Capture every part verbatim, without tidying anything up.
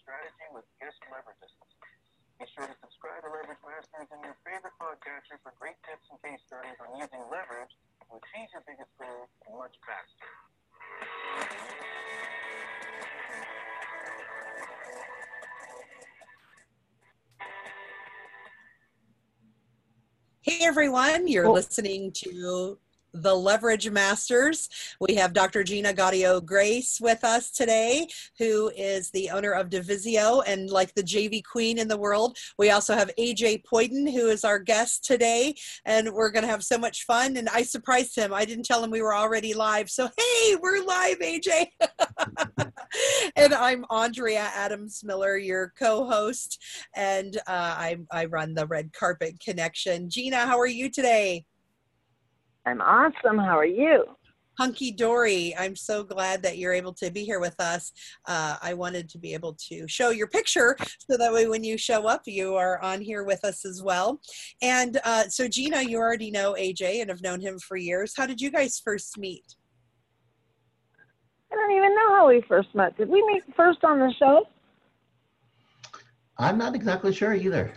strategy with guest leverages. Be sure to subscribe to Leverage Masters in your favorite podcatcher for great tips and case studies on using leverage to achieve your biggest goals much faster. Hey everyone, you're listening to the Leverage Masters. We have Doctor Gina Gaudio Grace with us today, who is the owner of Divisio and like the J V queen in the world. We also have A J Poyton, who is our guest today, and we're going to have so much fun. And I surprised him. I didn't tell him we were already live. So, hey, we're live, A J. And I'm Andrea Adams Miller, your co-host, and uh, I, I run the Red Carpet Connection. Gina, how are you today? I'm awesome. How are you? Hunky dory. I'm so glad that you're able to be here with us. Uh, I wanted to be able to show your picture so that way when you show up, you are on here with us as well. And uh, so Gina, you already know A J and have known him for years. How did you guys first meet? I don't even know how we first met. Did we meet first on the show? I'm not exactly sure either.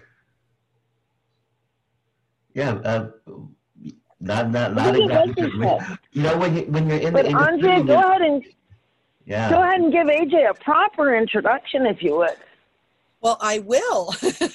Yeah, uh, Not, not, not exactly. You know, when you when you're in but the industry, Andrea, go ahead and yeah. go ahead and give A J a proper introduction, if you would. Well, I will.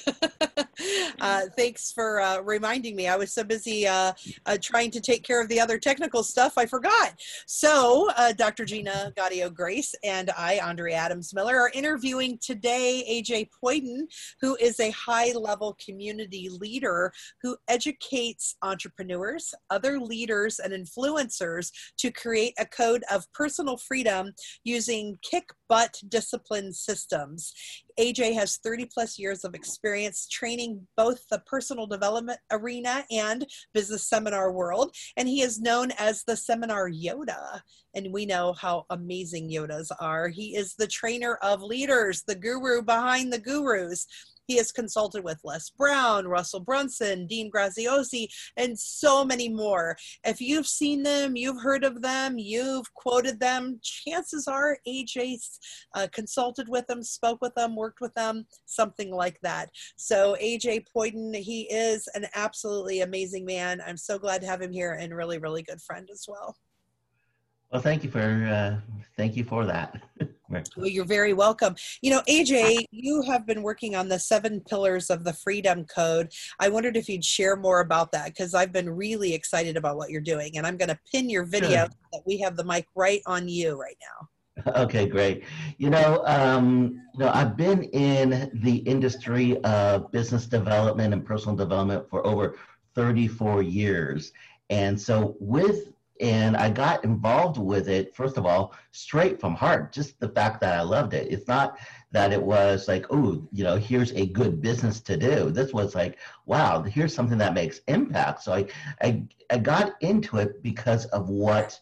uh, thanks for uh, reminding me. I was so busy uh, uh, trying to take care of the other technical stuff, I forgot. So uh, Doctor Gina Gaudio Grace and I, Andrea Adams Miller, are interviewing today A J Poyton, who is a high-level community leader who educates entrepreneurs, other leaders, and influencers to create a code of personal freedom using kick-butt discipline systems. A J has thirty plus years of experience training both the personal development arena and business seminar world, and he is known as the Seminar Yoda, and we know how amazing Yodas are. He is the trainer of leaders, the guru behind the gurus. He has consulted with Les Brown, Russell Brunson, Dean Graziosi, and so many more. If you've seen them, you've heard of them, you've quoted them, chances are A J's uh, consulted with them, spoke with them, worked with them, something like that. So A J Poyton, he is an absolutely amazing man. I'm so glad to have him here and really, really good friend as well. Well, thank you for uh, thank you for that. Well, you're very welcome. You know, A J, you have been working on the seven pillars of the Freedom Code. I wondered if you'd share more about that because I've been really excited about what you're doing, and I'm going to pin your video Sure. so that we have the mic right on you right now. Okay, great. You know, um, you know, I've been in the industry of business development and personal development for over thirty-four years, and so with And I got involved with it, first of all, straight from heart, just the fact that I loved it. It's not that it was like, oh, you know, here's a good business to do. This was like, wow, here's something that makes impact. So I, I, I got into it because of what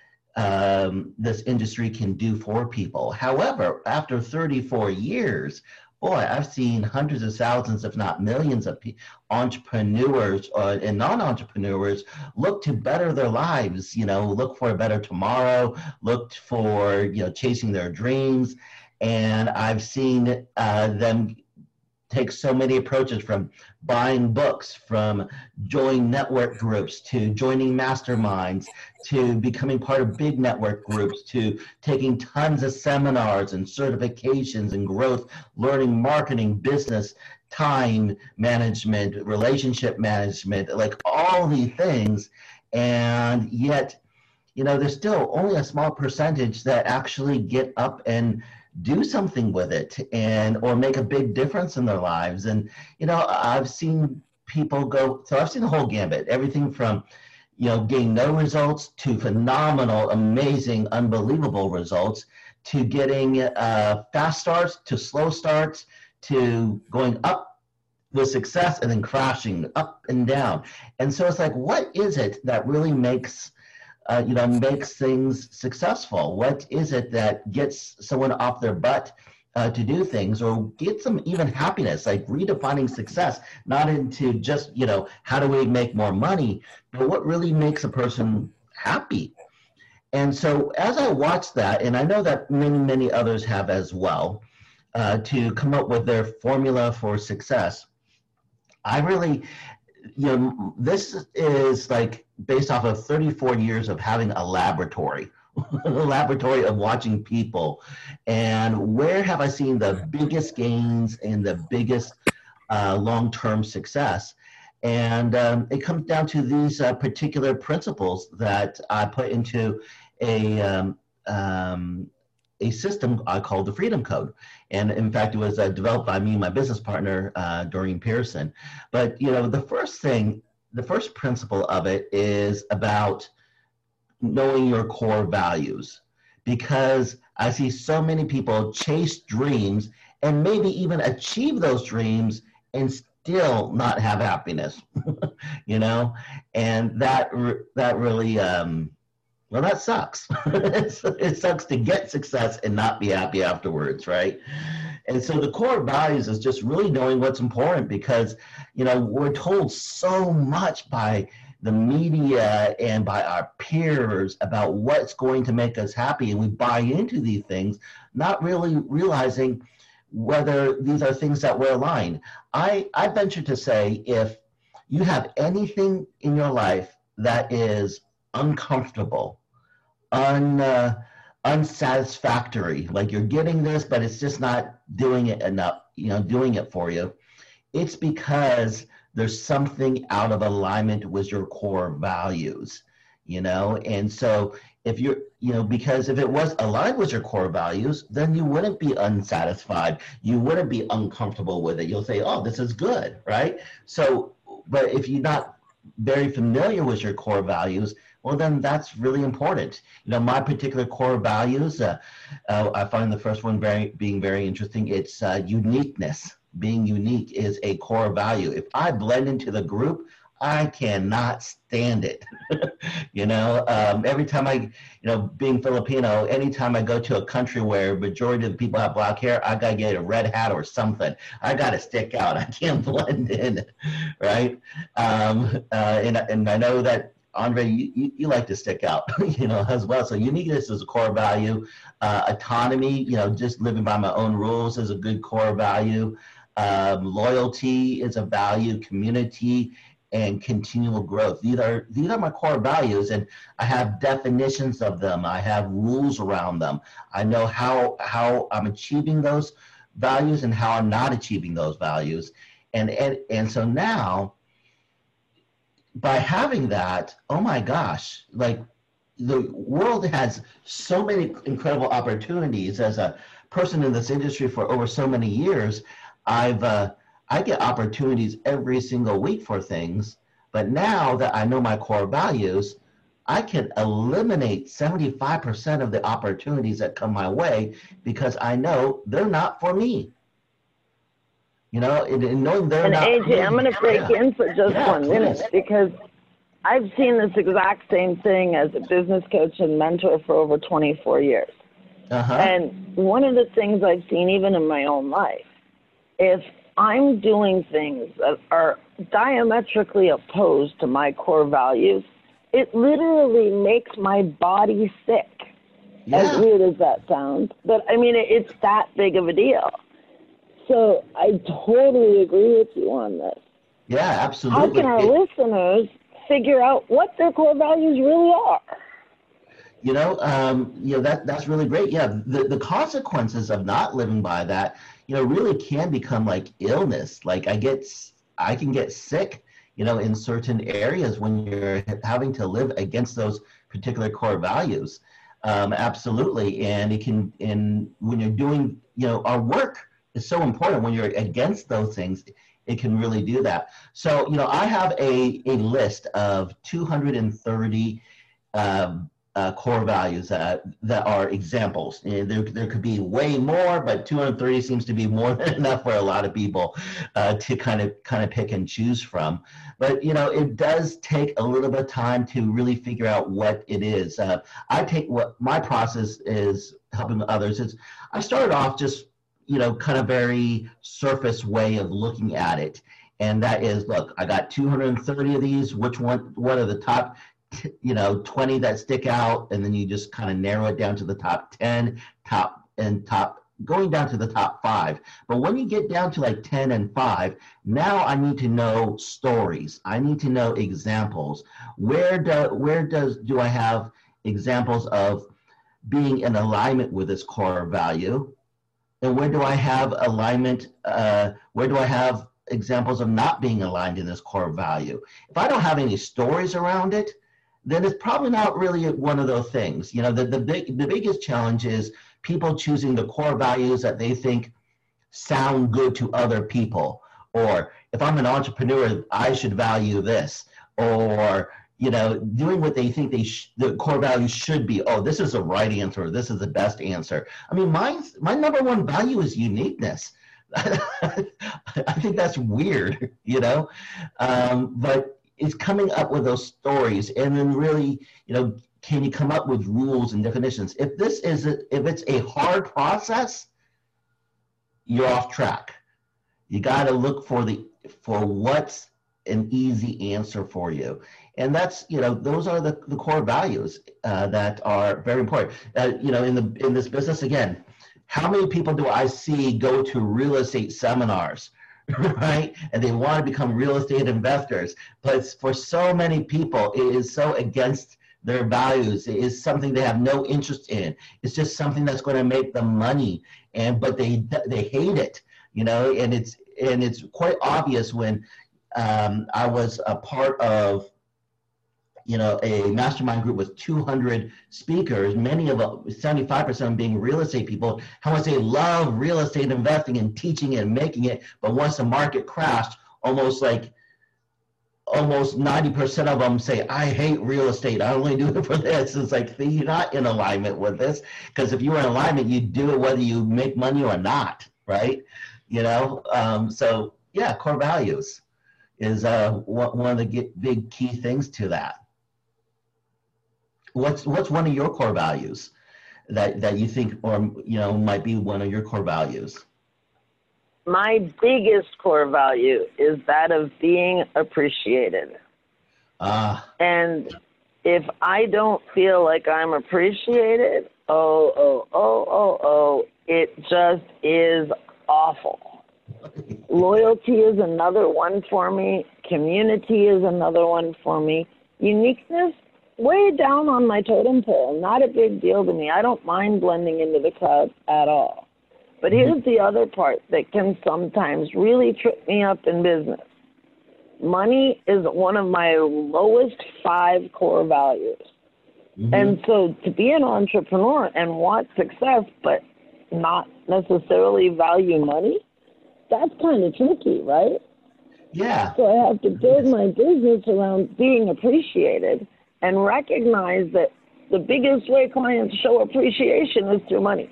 um, this industry can do for people. However, after thirty-four years, boy, I've seen hundreds of thousands, if not millions of pe- entrepreneurs uh, and non-entrepreneurs look to better their lives, you know, look for a better tomorrow, look for, you know, chasing their dreams. And I've seen uh, them take so many approaches, from buying books, from joining network groups, to joining masterminds, to becoming part of big network groups, to taking tons of seminars and certifications and growth, learning marketing, business, time management, relationship management, like all these things. And yet, you know, there's still only a small percentage that actually get up and do something with it and or make a big difference in their lives. And, you know, I've seen people go, so I've seen the whole gambit, everything from, you know, getting no results to phenomenal, amazing, unbelievable results, to getting uh, fast starts, to slow starts, to going up with success and then crashing up and down. And so it's like, what is it that really makes Uh, you know, makes things successful? What is it that gets someone off their butt uh, to do things, or gets them even happiness, like redefining success, not into just, you know, how do we make more money, but what really makes a person happy? And so as I watched that, and I know that many, many others have as well, uh, to come up with their formula for success, I really, you know, this is like based off of thirty-four years of having a laboratory, a laboratory of watching people. And where have I seen the biggest gains and the biggest uh, long-term success? And um, it comes down to these uh, particular principles that I put into a, um, um, a system I call the Freedom Code. And in fact, it was uh, developed by me and my business partner, uh, Doreen Pearson. But, you know, the first thing, the first principle of it is about knowing your core values, because I see so many people chase dreams and maybe even achieve those dreams and still not have happiness, you know, and that that really, um, well, that sucks. It sucks to get success and not be happy afterwards, right? And so the core values is just really knowing what's important, because, you know, we're told so much by the media and by our peers about what's going to make us happy, and we buy into these things, not really realizing whether these are things that we're aligned. I, I venture to say, if you have anything in your life that is uncomfortable, un, uh, unsatisfactory, like you're getting this, but it's just not doing it enough, you know, doing it for you, it's because there's something out of alignment with your core values, you know? And so if you're, you know, because if it was aligned with your core values, then you wouldn't be unsatisfied. You wouldn't be uncomfortable with it. You'll say, oh, this is good, right? So, but if you're not very familiar with your core values, well, then that's really important. You know, my particular core values, uh, uh, I find the first one very being very interesting. It's uh, uniqueness. Being unique is a core value. If I blend into the group, I cannot stand it. You know, um, every time I, you know, being Filipino, anytime I go to a country where majority of the people have black hair, I gotta get a red hat or something. I gotta stick out. I can't blend in, right? Um, uh, and, and I know that, Andre, you, you, you like to stick out, you know, as well. So uniqueness is a core value. Uh, autonomy, you know, just living by my own rules is a good core value. Um, loyalty is a value. Community and continual growth. These are these are my core values, and I have definitions of them. I have rules around them. I know how how I'm achieving those values and how I'm not achieving those values, and and and so now, by having that, oh my gosh, like the world has so many incredible opportunities. As a person in this industry for over so many years, I've uh, I get opportunities every single week for things, but now that I know my core values, I can eliminate seventy-five percent of the opportunities that come my way because I know they're not for me. You know, and, and knowing they're and not A J, I'm going to break yeah. in for just Yeah, one minute, please. because I've seen this exact same thing as a business coach and mentor for over twenty-four years. Uh-huh. And one of the things I've seen even in my own life, if I'm doing things that are diametrically opposed to my core values, it literally makes my body sick. Yeah. As weird as that sounds. But, I mean, it, it's that big of a deal. So I totally agree with you on this. Yeah, absolutely. How can our It- listeners figure out what their core values really are? You know, um, you know that that's really great. Yeah, the, the consequences of not living by that, you know, really can become like illness. Like I get, I can get sick, you know, in certain areas when you're having to live against those particular core values. Um, absolutely, and it can. And when you're doing, you know, our work is so important. When you're against those things, it can really do that. So, you know, I have a a list of two hundred thirty. Um, Uh, core values that that are examples. And there, there could be way more, but two hundred thirty seems to be more than enough for a lot of people uh, to kind of kind of pick and choose from. But you know, it does take a little bit of time to really figure out what it is. Uh, I take what my process is helping others. Is I started off just you know kind of very surface way of looking at it, and that is, look, I got two hundred thirty of these. Which one? What are the top you know, twenty that stick out, and then you just kind of narrow it down to the top ten, top and top going down to the top five. But when you get down to like ten and five, now I need to know stories. I need to know examples. Where do where does do I have examples of being in alignment with this core value? And where do I have alignment? Uh, where do I have examples of not being aligned in this core value? If I don't have any stories around it, then it's probably not really one of those things. You know, the, the, big, the biggest challenge is people choosing the core values that they think sound good to other people. Or if I'm an entrepreneur, I should value this. Or, you know, doing what they think they sh- the core values should be. Oh, this is the right answer. Or this is the best answer. I mean, my, my number one value is uniqueness. I think that's weird, you know, um, but it's coming up with those stories, and then really, you know, can you come up with rules and definitions? If this is a, if it's a hard process, you're off track. You got to look for the for what's an easy answer for you, and that's, you know, those are the, the core values uh, that are very important. Uh, you know, in the in this business, again, how many people do I see go to real estate seminars, right? And they want to become real estate investors. But for so many people, it is so against their values. It is something they have no interest in. It's just something that's going to make them money. And but they they hate it, you know, and it's and it's quite obvious when um, I was a part of, you know, a mastermind group with two hundred speakers, many of them, seventy-five percent of them being real estate people, how much they love real estate investing and teaching it and making it. But once the market crashed, almost like, almost ninety percent of them say, I hate real estate. I only do it for this. It's like, you're not in alignment with this, because if you were in alignment, you'd do it whether you make money or not, right? You know, um, so yeah, core values is uh, one of the big key things to that. What's what's one of your core values that, that you think, or, you know, might be one of your core values? My biggest core value is that of being appreciated. Ah. And if I don't feel like I'm appreciated, oh, oh, oh, oh, oh, it just is awful. Loyalty is another one for me. Community is another one for me. Uniqueness, way down on my totem pole. Not a big deal to me. I don't mind blending into the crowd at all. But here's the other part that can sometimes really trip me up in business. Money is one of my lowest five core values. Mm-hmm. And so to be an entrepreneur and want success but not necessarily value money, that's kind of tricky, right? Yeah. So I have to build my business around being appreciated and recognize that the biggest way clients show appreciation is through money.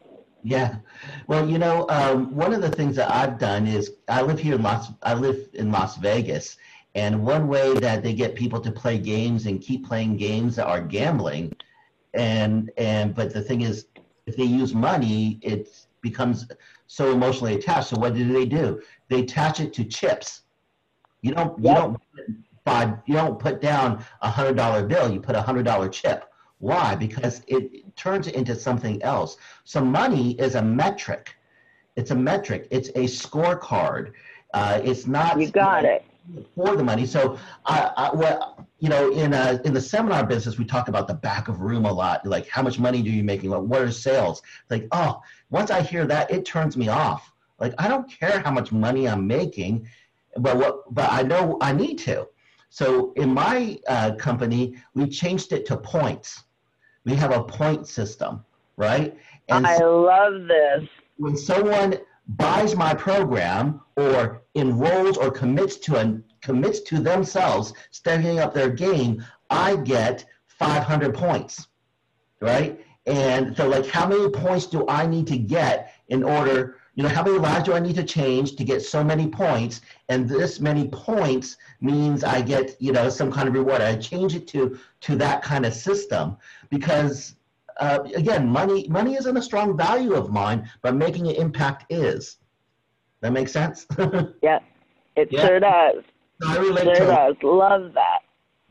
Yeah. Well, you know, um, one of the things that I've done is I live here in Las, I live in Las Vegas, and one way that they get people to play games and keep playing games that are gambling, and, and, but the thing is, if they use money, it becomes so emotionally attached. So what do they do? They attach it to chips. You don't, yep. you don't buy, you don't put down a hundred dollar bill, you put a hundred dollar chip. Why? Because it turns it into something else. So money is a metric. It's a metric. It's a scorecard. Uh, it's not. You got it. For the money. So, I, I, well, you know, in a, in the seminar business, we talk about the back of room a lot. Like, how much money do you making? Like, what are sales? Like, oh, once I hear that, it turns me off. Like, I don't care how much money I'm making, but what? But I know I need to. So in my uh, company, we changed it to points. We have a point system, right? And I so love this. when someone buys my program or enrolls or commits to a, commits to themselves, stepping up their game, I get five hundred points, right? And so, like, how many points do I need to get in order, you know, how many lives do I need to change to get so many points? And this many points means I get, you know, some kind of reward. I change it to to that kind of system because, uh, again, money money isn't a strong value of mine, but making an impact is. That makes sense? Yeah, it yeah. sure does. I relate sure to does. Love that.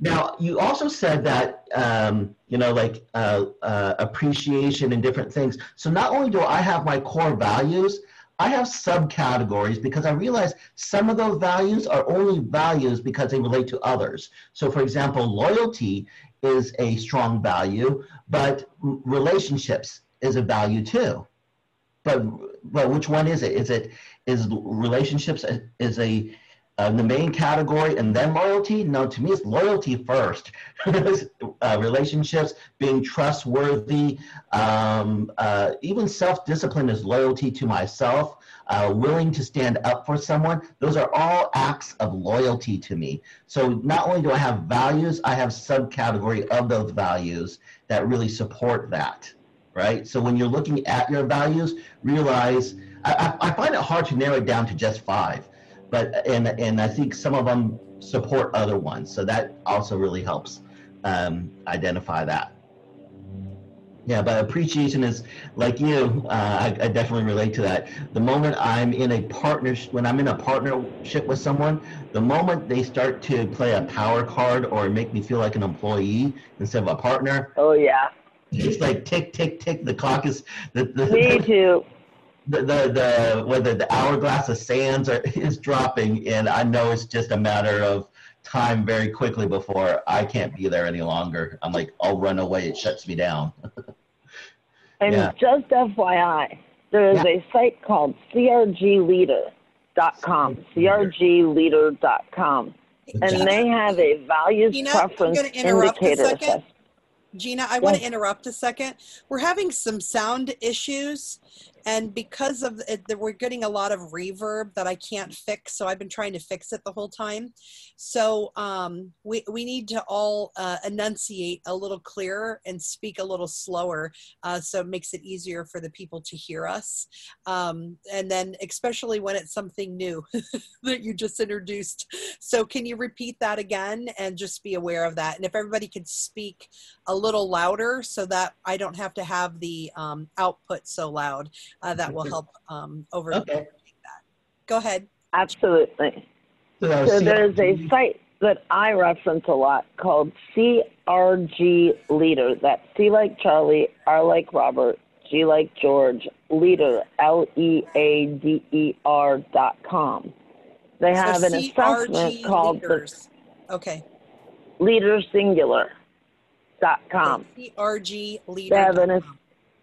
Now, you also said that, um, you know, like uh, uh, appreciation and different things. So not only do I have my core values, I have subcategories because I realize some of those values are only values because they relate to others. So for example, loyalty is a strong value, but relationships is a value too. But, but which one is it? Is it, is relationships is a Uh, the main category and then loyalty? No, to me it's loyalty first. uh, relationships, being trustworthy, um, uh, even self-discipline is loyalty to myself, uh, willing to stand up for someone. Those are all acts of loyalty to me. So not only do I have values, I have subcategory of those values that really support that, right? So when you're looking at your values, realize, I, I find it hard to narrow it down to just five. But and and I think some of them support other ones, so that also really helps um, identify that. Yeah, but appreciation is like you. Uh, I, I definitely relate to that. The moment I'm in a partnership, when I'm in a partnership with someone, the moment they start to play a power card or make me feel like an employee instead of a partner. Oh yeah. It's like tick tick tick. The clock is. The, the, Me too. The, the the whether the hourglass of sands are, is dropping, and I know it's just a matter of time very quickly before I can't be there any longer. I'm like, I'll run away. It shuts me down. And yeah. just F Y I, there is Yeah. a site called C R G leader dot com, C R G leader dot com, and Gina, they have a values Gina, I'm preference going to interrupt a indicator second. assessment. Gina, I want to Yes. interrupt a second. We're having some sound issues, and because of it, we're getting a lot of reverb that I can't fix, so I've been trying to fix it the whole time. So um, we, we need to all uh, enunciate a little clearer and speak a little slower, uh, so it makes it easier for the people to hear us. Um, and then especially when it's something new that you just introduced. So can you repeat that again and just be aware of that? And if everybody could speak a little louder so that I don't have to have the um, output so loud, uh, that will help um, over Okay. that. Go ahead. Absolutely. So, So C- there's a site that I reference a lot called C R G Leader. That's C like Charlie, R like Robert, G like George, Leader, L E A D E R dot com. They have so an C R G assessment called leaders. Okay. the Leader Singular dot com. C R G They leader. have an ass-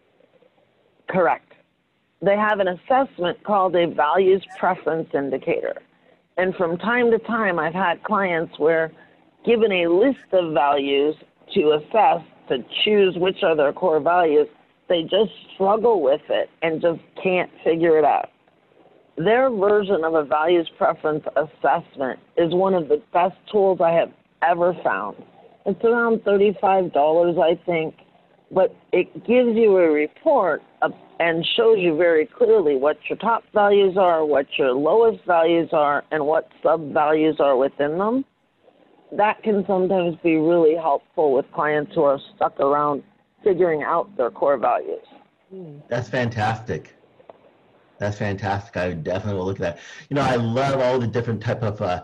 correct. They have an assessment called a values preference indicator. And from time to time, I've had clients where, given a list of values to assess, to choose which are their core values, they just struggle with it and just can't figure it out. Their version of a values preference assessment is one of the best tools I have ever found. It's around thirty-five dollars, I think, but it gives you a report of, and shows you very clearly what your top values are, what your lowest values are, and what sub-values are within them. That can sometimes be really helpful with clients who are stuck around figuring out their core values. That's fantastic. That's fantastic. I definitely will look at that. You know, I love all the different type of uh,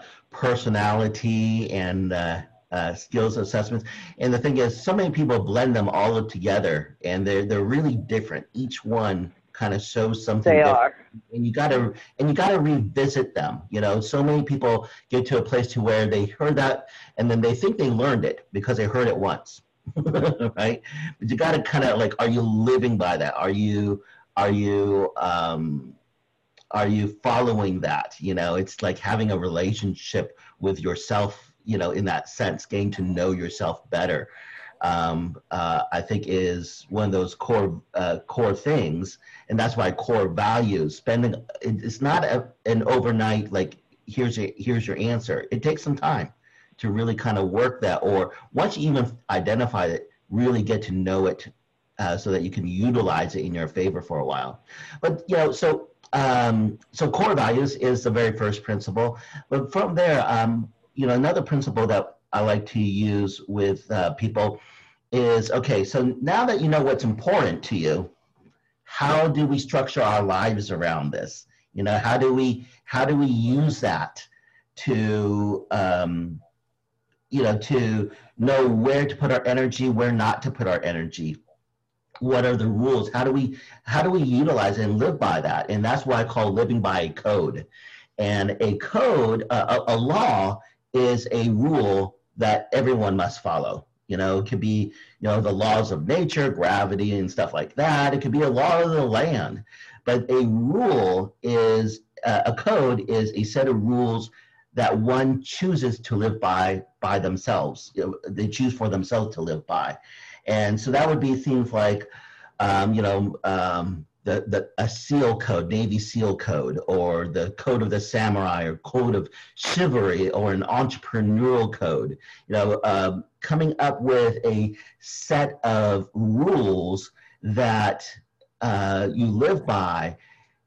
personality and uh, uh, skills assessments. And the thing is, so many people blend them all together, and they're they're really different. Each one kind of shows something They different. are. And you gotta and you gotta revisit them. You know, so many people get to a place to where they heard that, and then they think they learned it because they heard it once, right? But you gotta kind of like, are you living by that? Are you Are you um, are you following that? You know, it's like having a relationship with yourself, you know, in that sense, getting to know yourself better. Um, uh, I think is one of those core uh, core things, and that's why core values. Spending it's not a, an overnight like here's your here's your answer. It takes some time to really kind of work that, or once you even identify it, really get to know it. Uh, so that you can utilize it in your favor for a while. But, you know, so um, so core values is the very first principle. But from there, um, you know, another principle that I like to use with uh, people is, okay, so now that you know what's important to you, how do we structure our lives around this? You know, how do we, how do we use that to, um, you know, to know where to put our energy, where not to put our energy. What are the rules? How do we how do we utilize it and live by that? And that's what I call living by a code. And a code, a, a law, is a rule that everyone must follow. You know, it could be, you know, the laws of nature, gravity, and stuff like that. It could be a law of the land. But a rule is uh, a code is a set of rules that one chooses to live by by themselves. You know, they choose for themselves to live by. And so that would be things like, um, you know, um, the, the a SEAL code, Navy SEAL code, or the code of the samurai, or code of chivalry, or an entrepreneurial code. You know, um, coming up with a set of rules that uh, you live by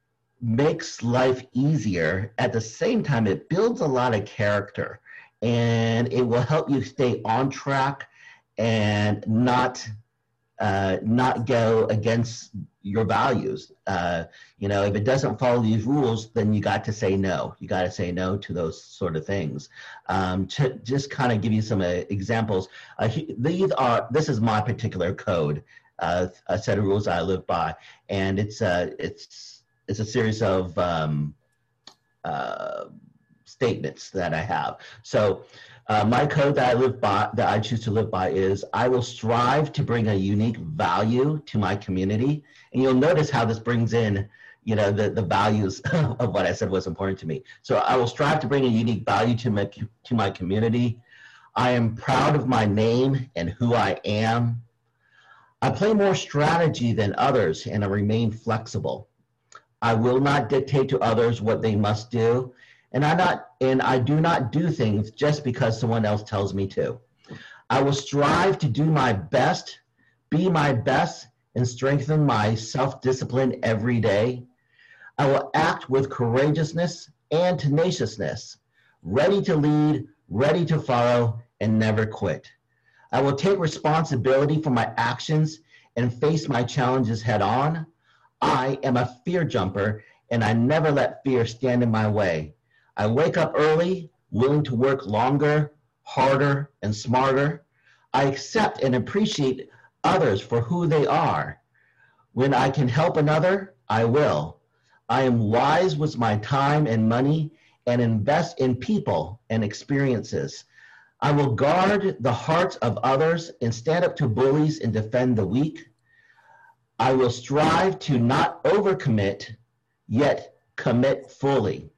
makes life easier. At the same time, it builds a lot of character, and it will help you stay on track and not uh, not go against your values. Uh, you know, if it doesn't follow these rules, then you got to say no. You got to say no to those sort of things. Um, to just kind of give you some uh, examples, uh, he, these are this is my particular code, uh, a set of rules I live by, and it's uh, it's it's a series of um, uh, statements that I have. So. Uh, my code that I live by, that I choose to live by, is I will strive to bring a unique value to my community. And you'll notice how this brings in, you know, the, the values of what I said was important to me. So I will strive to bring a unique value to my, to my community. I am proud of my name and who I am. I play more strategy than others, and I remain flexible. I will not dictate to others what they must do. And I not and I do not do things just because someone else tells me to. I will strive to do my best, be my best, and strengthen my self-discipline every day. I will act with courageousness and tenaciousness, ready to lead, ready to follow, and never quit. I will take responsibility for my actions and face my challenges head on. I am a fear jumper, and I never let fear stand in my way. I wake up early, willing to work longer, harder, and smarter. I accept and appreciate others for who they are. When I can help another, I will. I am wise with my time and money and invest in people and experiences. I will guard the hearts of others and stand up to bullies and defend the weak. I will strive to not overcommit, yet commit fully.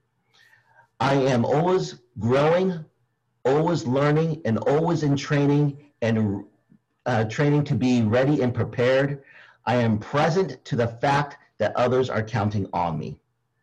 I am always growing, always learning, and always in training and uh, training to be ready and prepared. I am present to the fact that others are counting on me.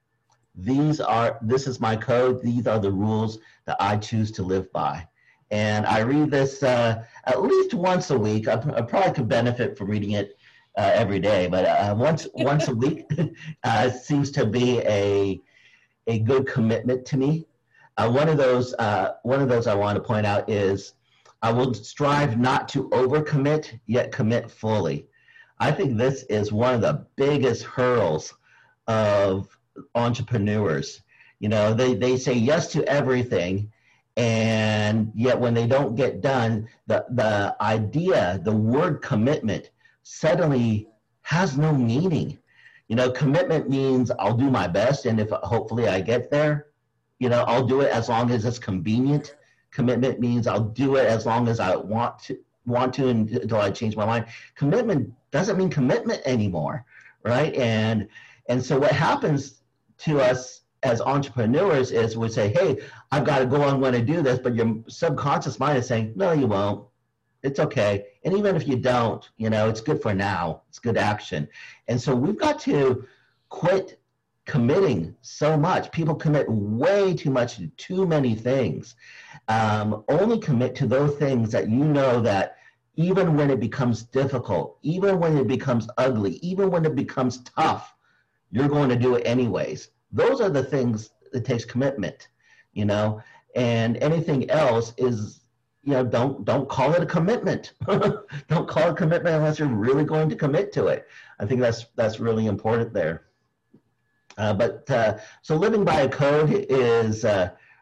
These are, this is my code. These are the rules that I choose to live by. And I read this uh, at least once a week. I, I probably could benefit from reading it uh, every day, but uh, once once a week uh, seems to be a a good commitment to me. Uh, one of those, uh, one of those I want to point out is, I will strive not to overcommit, yet commit fully. I think this is one of the biggest hurdles of entrepreneurs. You know, they, they say yes to everything, and yet when they don't get done, the, the idea, the word commitment suddenly has no meaning. You know, commitment means I'll do my best, and if hopefully I get there, you know, I'll do it as long as it's convenient. Commitment means I'll do it as long as I want to, want to until I change my mind. Commitment doesn't mean commitment anymore, right? And and so what happens to us as entrepreneurs is we say, hey, I've got to go on when I do this, but your subconscious mind is saying, no, you won't. It's okay. And even if you don't, you know, it's good for now. It's good action. And so we've got to quit committing so much. People commit way too much to too many things. Um, only commit to those things that you know that even when it becomes difficult, even when it becomes ugly, even when it becomes tough, you're going to do it anyways. Those are the things that takes commitment, you know, and anything else is, you know, don't don't call it a commitment. Don't call it a commitment unless you're really going to commit to it. I think that's that's really important there. Uh, but uh, so living by a code is uh,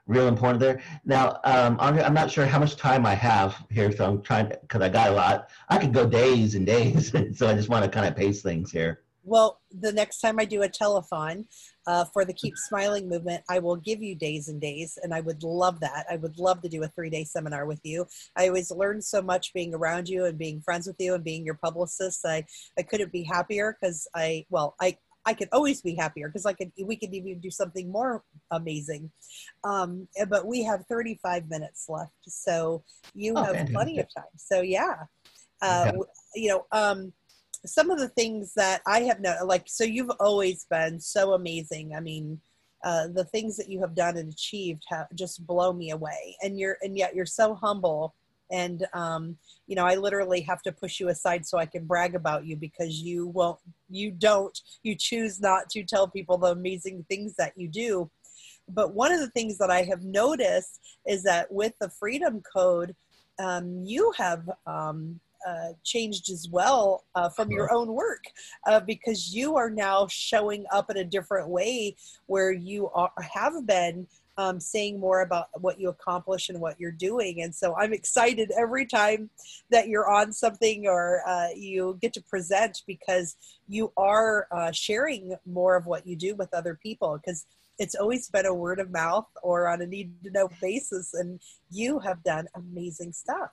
real important there. Now, um, I'm, I'm not sure how much time I have here, so I'm trying to, because I got a lot. I could go days and days, so I just want to kind of pace things here. Well, the next time I do a telethon uh, for the Keep Smiling movement, I will give you days and days, and I would love that. I would love to do a three-day seminar with you. I always learn so much being around you and being friends with you and being your publicist. I, I couldn't be happier because I, well, I, I could always be happier because I could, we could even do something more amazing. Um, but we have thirty-five minutes left, so you Oh, have fantastic. plenty of time. So yeah, uh, Okay. you know, um, some of the things that I have known, like, so you've always been so amazing. I mean, uh, the things that you have done and achieved have just blow me away. And you're, and yet you're so humble. And, um, you know, I literally have to push you aside so I can brag about you because you won't, you don't, you choose not to tell people the amazing things that you do. But one of the things that I have noticed is that with the Freedom Code, um, you have, um, Uh, changed as well uh, from your own work uh, because you are now showing up in a different way where you are, have been um, saying more about what you accomplish and what you're doing. And so I'm excited every time that you're on something or uh, you get to present because you are uh, sharing more of what you do with other people because it's always been a word of mouth or on a need to know basis. And you have done amazing stuff.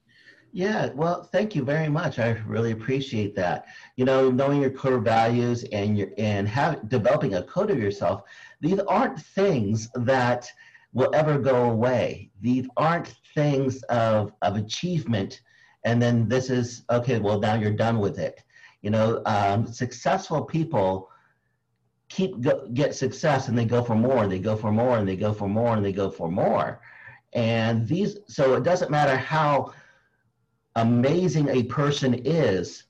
Yeah, well, thank you very much. I really appreciate that. You know, knowing your core values and your and have developing a code of yourself, these aren't things that will ever go away. These aren't things of of achievement, and then this is okay. Well, now you're done with it. You know, um, successful people keep go, get success, and they go for more, and they go for more, and they go for more, and they go for more. And these, so it doesn't matter how amazing a person is,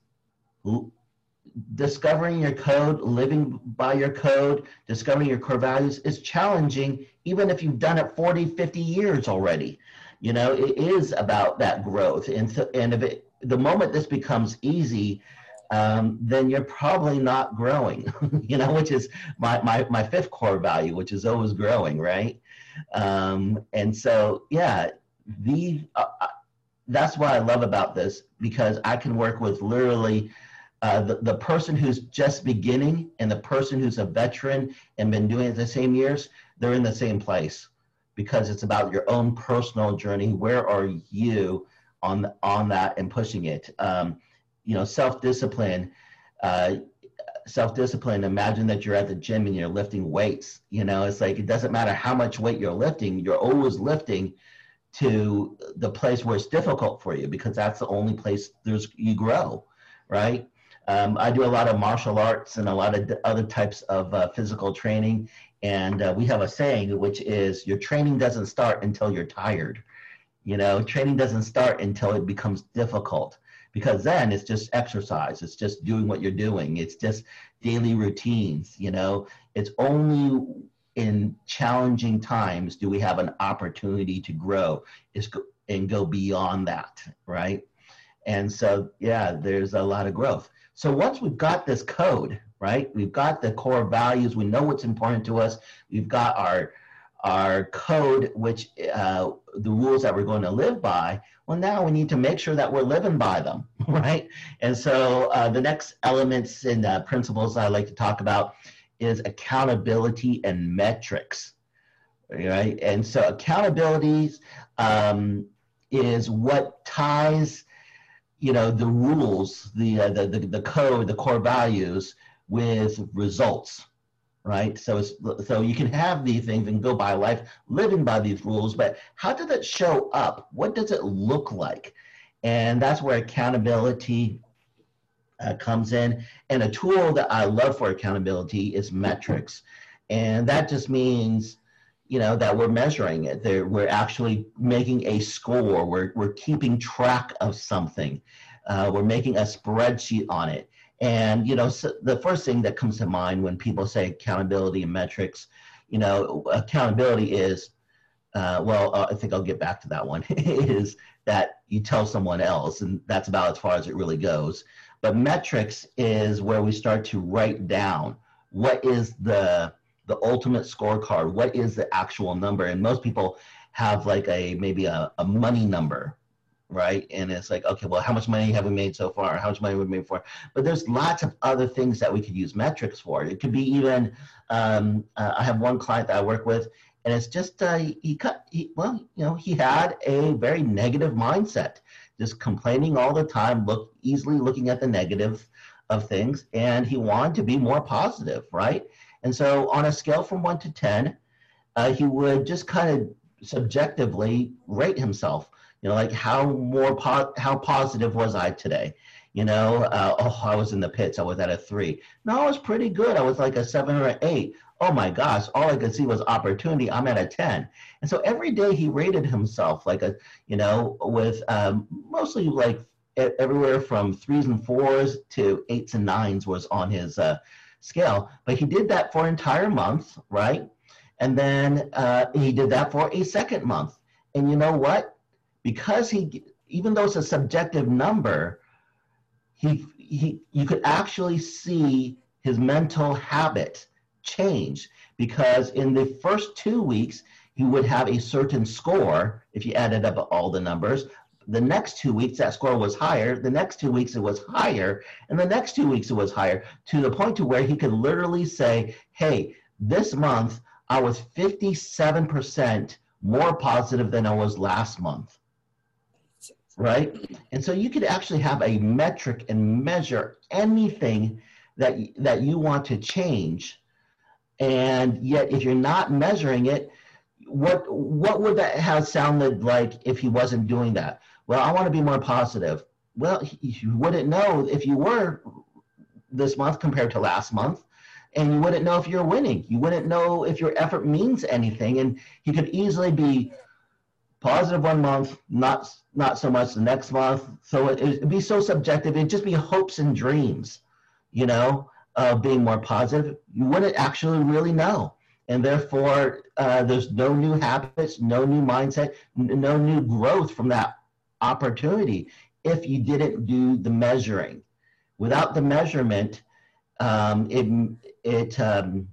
discovering your code, living by your code, discovering your core values is challenging, even if you've done it forty, fifty years already. You know, it is about that growth. And, so, and if it, the moment this becomes easy, um, then you're probably not growing, you know, which is my, my, my fifth core value, which is always growing, right? Um, and so, yeah, the, uh, that's what I love about this, because I can work with literally uh, the, the person who's just beginning and the person who's a veteran and been doing it the same years, they're in the same place because it's about your own personal journey. Where are you on, on that and pushing it? Um, you know, self-discipline, uh, self-discipline, imagine that you're at the gym and you're lifting weights. You know, it's like, it doesn't matter how much weight you're lifting, you're always lifting to the place where it's difficult for you, because that's the only place there's you grow, right? Um, I do a lot of martial arts and a lot of other types of uh, physical training, and uh, we have a saying, which is your training doesn't start until you're tired. You know, training doesn't start until it becomes difficult, because then it's just exercise. It's just doing what you're doing. It's just daily routines. You know, it's only in challenging times do we have an opportunity to grow is go, and go beyond that, right? And so, yeah, there's a lot of growth. So once we've got this code, right, we've got the core values, we know what's important to us, we've got our, our code, which uh, the rules that we're going to live by, well, now we need to make sure that we're living by them, right? And so uh, the next elements and uh, principles I like to talk about is accountability and metrics, right? And so accountability um, is what ties, you know, the rules, the, uh, the, the, the code, the core values with results, right? So, it's, so you can have these things and go by life living by these rules, but how does it show up? What does it look like? And that's where accountability Uh, comes in. And a tool that I love for accountability is metrics. And that just means, you know, that we're measuring it. There, we're actually making a score. We're, we're keeping track of something. Uh, we're making a spreadsheet on it. And, you know, so the first thing that comes to mind when people say accountability and metrics, you know, accountability is, uh, well, uh, I think I'll get back to that one, is that you tell someone else, and that's about as far as it really goes. But metrics is where we start to write down what is the the ultimate scorecard. What is the actual number? And most people have like a maybe a, a money number, right? And it's like, okay, well, how much money have we made so far? How much money have we made for? But there's lots of other things that we could use metrics for. It could be even, um, uh, I have one client that I work with, and it's just, uh, he cut, he, well, you know, he had a very negative mindset, just complaining all the time, look easily looking at the negative of things, and he wanted to be more positive, right? And so on a scale from one to ten, uh, he would just kind of subjectively rate himself. You know, like how more po- how positive was I today? You know, uh, oh, I was in the pits. I was at a three. No, I was pretty good. I was like a seven or an eight. Oh my gosh, all I could see was opportunity. I'm at a ten. And so every day he rated himself like a, you know, with um, mostly like everywhere from threes and fours to eights and nines was on his uh, scale. But he did that for an entire month, right? And then uh, he did that for a second month. And you know what? Because he, even though it's a subjective number, he, he, you could actually see his mental habit change, because in the first two weeks, he would have a certain score if you added up all the numbers. The next two weeks, that score was higher. The next two weeks, it was higher. And the next two weeks, it was higher, to the point to where he could literally say, hey, this month, I was fifty-seven percent more positive than I was last month. Right? And so you could actually have a metric and measure anything that, that you want to change. And yet, if you're not measuring it, what, what would that have sounded like if he wasn't doing that? Well, I want to be more positive. Well, you wouldn't know if you were this month compared to last month. And you wouldn't know if you're winning. You wouldn't know if your effort means anything. And he could easily be positive one month, not not so much the next month. So it, it'd be so subjective. It'd just be hopes and dreams, you know, of being more positive. You wouldn't actually really know. And therefore, uh, there's no new habits, no new mindset, n- no new growth from that opportunity if you didn't do the measuring. Without the measurement, um, it it um,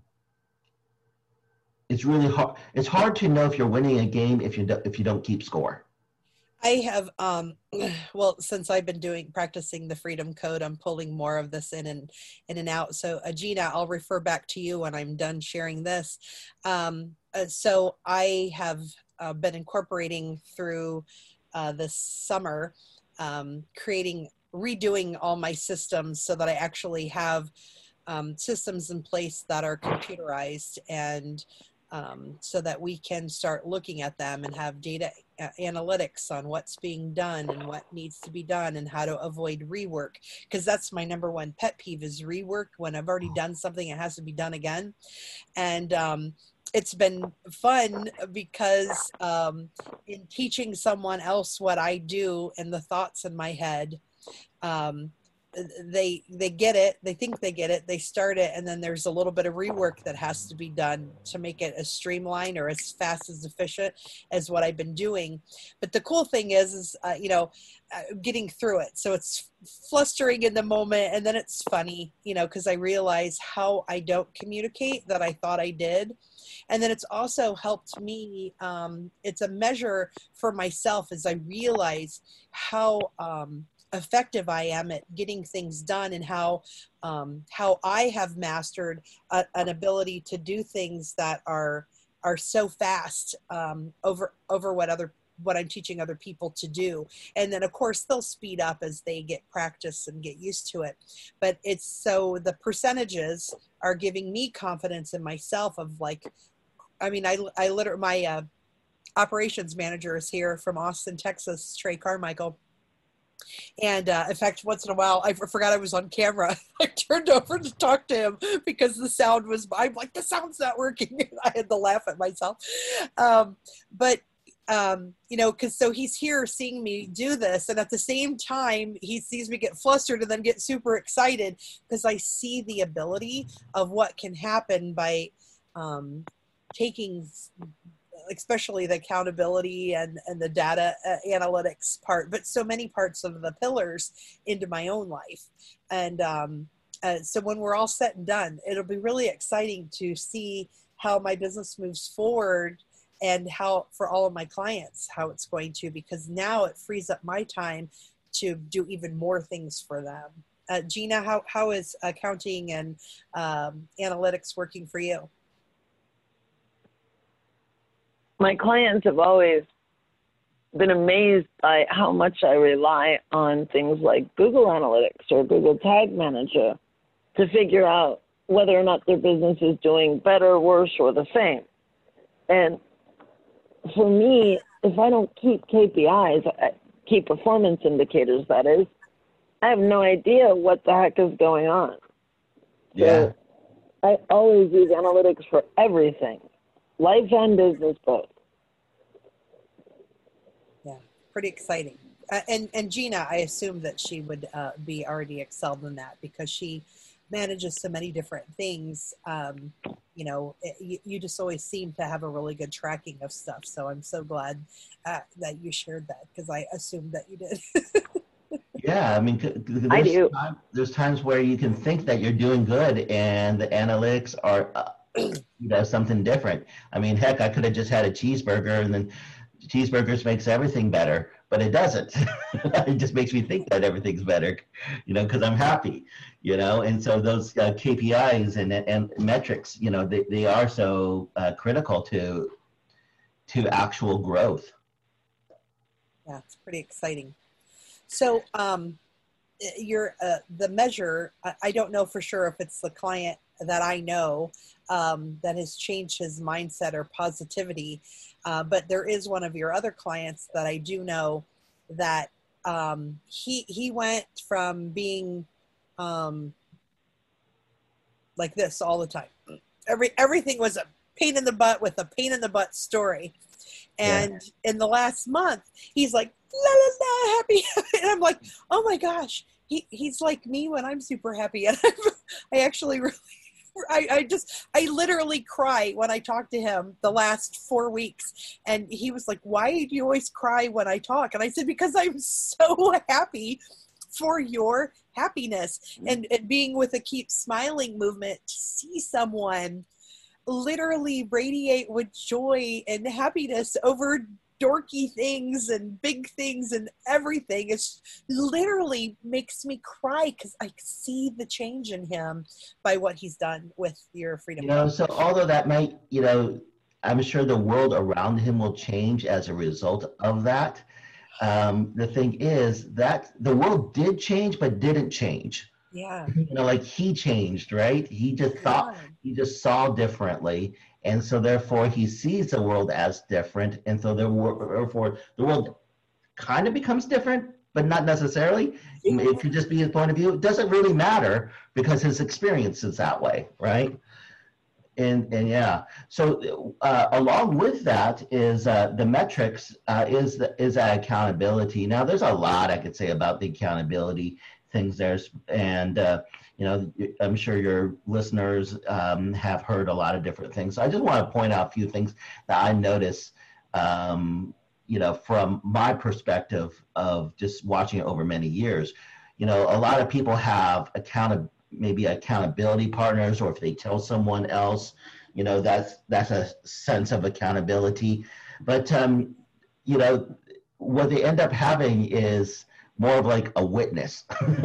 it's really hard. It's hard to know if you're winning a game if you do, if you don't keep score. I have, um, well, since I've been doing, practicing the Freedom Code, I'm pulling more of this in and in and out. So uh, Gina, I'll refer back to you when I'm done sharing this. Um, uh, so I have uh, been incorporating through uh, this summer, um, creating, redoing all my systems so that I actually have um, systems in place that are computerized, and um, so that we can start looking at them and have data uh, analytics on what's being done and what needs to be done and how to avoid rework. Because that's my number one pet peeve, is rework. When I've already done something, it has to be done again. And um, it's been fun because um, in teaching someone else what I do and the thoughts in my head, um, they they get it, they think they get it, they start it, and then there's a little bit of rework that has to be done to make it as streamlined or as fast, as efficient as what I've been doing. But the cool thing is, is uh, you know, uh, getting through it. So it's flustering in the moment, and then it's funny, you know, because I realize how I don't communicate that I thought I did. And then it's also helped me, um, it's a measure for myself as I realize how um, effective I am at getting things done, and how um, how I have mastered a, an ability to do things that are are so fast um, over over what other what I'm teaching other people to do. And then of course they'll speed up as they get practice and get used to it. But it's, so the percentages are giving me confidence in myself of like, I mean, I, I literally, my uh, operations manager is here from Austin, Texas, Trey Carmichael. And uh, in fact, once in a while, I forgot I was on camera. I turned over to talk to him because the sound was, I'm like, the sound's not working. I had to laugh at myself. Um, but, um, you know, because so he's here seeing me do this. And at the same time, he sees me get flustered and then get super excited because I see the ability of what can happen by um, taking, especially the accountability and, and the data uh, analytics part, but so many parts of the pillars into my own life. And um, uh, so when we're all set and done, it'll be really exciting to see how my business moves forward and how for all of my clients, how it's going to, because now it frees up my time to do even more things for them. Uh, Gina, how, how is accounting and um, analytics working for you? My clients have always been amazed by how much I rely on things like Google Analytics or Google Tag Manager to figure out whether or not their business is doing better, worse, or the same. And for me, if I don't keep K P Is, key performance indicators, that is, I have no idea what the heck is going on. Yeah. So I always use analytics for everything, life and business both. Yeah, pretty exciting. Uh, and, and Gina, I assume that she would uh, be already excelled in that because she manages so many different things. Um, you know, it, you, you just always seem to have a really good tracking of stuff. So I'm so glad uh, that you shared that because I assumed that you did. Yeah, I mean, there's, I do. Time, there's times where you can think that you're doing good and the analytics are, uh, you know, something different. I mean, heck, I could have just had a cheeseburger and then cheeseburgers makes everything better, but it doesn't. It just makes me think that everything's better, you know, because I'm happy, you know, and so those uh, K P Is and, and metrics, you know, they, they are so uh, critical to, to actual growth. Yeah, it's pretty exciting. So um, you're, uh, the measure, I, I don't know for sure if it's the client that I know um, that has changed his mindset or positivity, uh, but there is one of your other clients that I do know that um, he, he went from being um, like this all the time. Every, everything was a pain in the butt with a pain in the butt story. And yeah. In the last month, he's like, la, la, la, happy. And I'm like, oh my gosh, he, he's like me when I'm super happy. And I'm, I actually really, I, I just, I literally cry when I talk to him the last four weeks. And he was like, why do you always cry when I talk? And I said, because I'm so happy for your happiness. And, and being with a Keep Smiling movement, to see someone literally radiate with joy and happiness over dorky things and big things and everything. It's literally makes me cry because I see the change in him by what he's done with your Freedom. You know, so although that might, you know, I'm sure the world around him will change as a result of that. Um, the thing is that the world did change, but didn't change. Yeah. You know, like he changed, right? He just thought, he just saw differently. And so therefore he sees the world as different. And so therefore the world kind of becomes different, but not necessarily. It could just be his point of view. It doesn't really matter because his experience is that way, right? And, and yeah, so uh, along with that is uh, the metrics uh, is, the, is that accountability. Now there's a lot I could say about the accountability things there's, and uh, you know, I'm sure your listeners um, have heard a lot of different things. So I just want to point out a few things that I notice, um, you know, from my perspective of just watching it over many years. You know, a lot of people have account maybe accountability partners, or if they tell someone else, you know, that's that's a sense of accountability. But um, you know, what they end up having is more of like a witness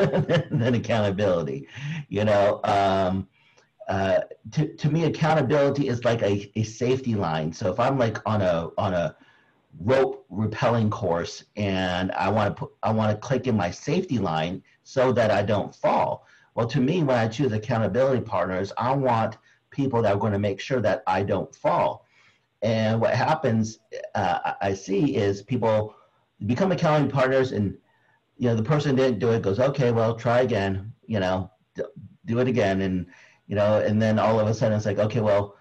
than accountability, you know. Um, uh, to, to me, accountability is like a, a safety line. So if I'm like on a on a rope rappelling course and I want to put I want to click in my safety line so that I don't fall. Well, to me, when I choose accountability partners, I want people that are going to make sure that I don't fall. And what happens, uh, I see, is people become accountability partners and, you know, the person didn't do it, goes, okay, well, try again, you know, do it again. And, you know, and then all of a sudden it's like, okay, well,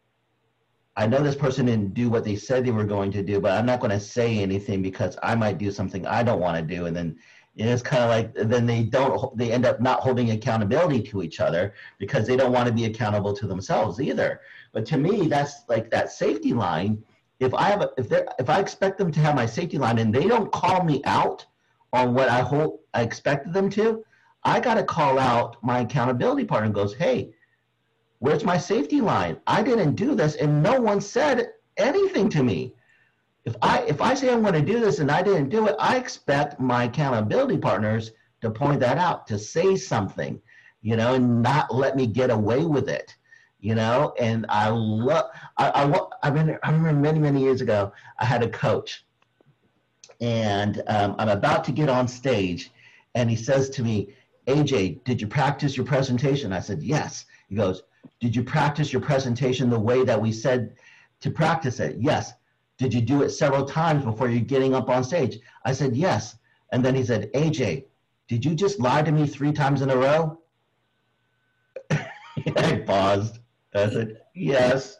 I know this person didn't do what they said they were going to do, but I'm not going to say anything because I might do something I don't want to do. And then it's kind of like, then they don't, they end up not holding accountability to each other because they don't want to be accountable to themselves either. But to me, that's like that safety line. If I have, a, if they if I expect them to have my safety line and they don't call me out on what I hope I expected them to, I got to call out my accountability partner and goes, hey, Where's my safety line? I didn't do this, and no one said anything to me. If I if I say I'm going to do this and I didn't do it, I expect my accountability partners to point that out, to say something, you know, and not let me get away with it, you know. And I love. I I I remember, I remember many many years ago, I had a coach, and um, I'm about to get on stage, and he says to me, A J, did you practice your presentation? I said, yes. He goes, did you practice your presentation the way that we said to practice it? Yes. Did you do it several times before you're getting up on stage? I said, yes. And then he said, A J, did you just lie to me three times in a row? I paused. I said, yes.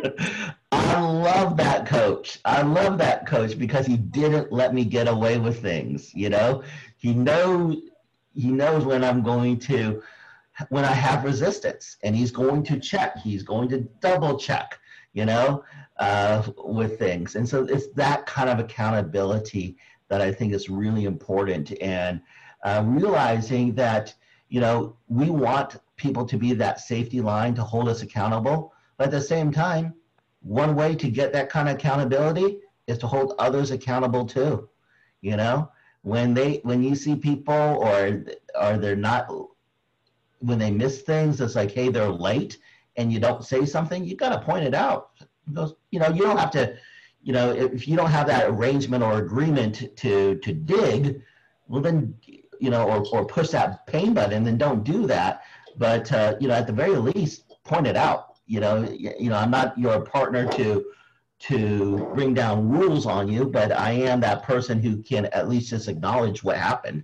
I love that coach. I love that coach because he didn't let me get away with things, you know? He knows, he knows when I'm going to, when I have resistance, and he's going to check. He's going to double check, you know, uh, with things. And so it's that kind of accountability that I think is really important, and uh, realizing that, you know, we want people to be that safety line to hold us accountable. But at the same time, one way to get that kind of accountability is to hold others accountable too. You know, when they, when you see people or, or they're not, when they miss things, it's like, hey, they're late, and you don't say something, you got to point it out. Because, you know, you don't have to, you know, if you don't have that arrangement or agreement to, to dig, well then, you know, or, or push that pain button, then don't do that. But, uh, you know, at the very least, point it out. You know, you know, I'm not your partner to, to bring down rules on you, but I am that person who can at least just acknowledge what happened.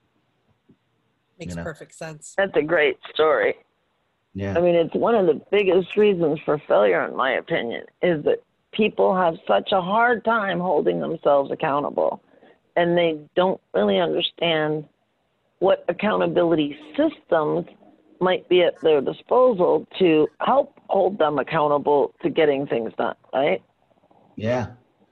Makes You know? perfect sense. That's a great story. Yeah. I mean, it's one of the biggest reasons for failure, in my opinion, is that people have such a hard time holding themselves accountable, and they don't really understand what accountability systems might be at their disposal to help hold them accountable to getting things done, right? Yeah.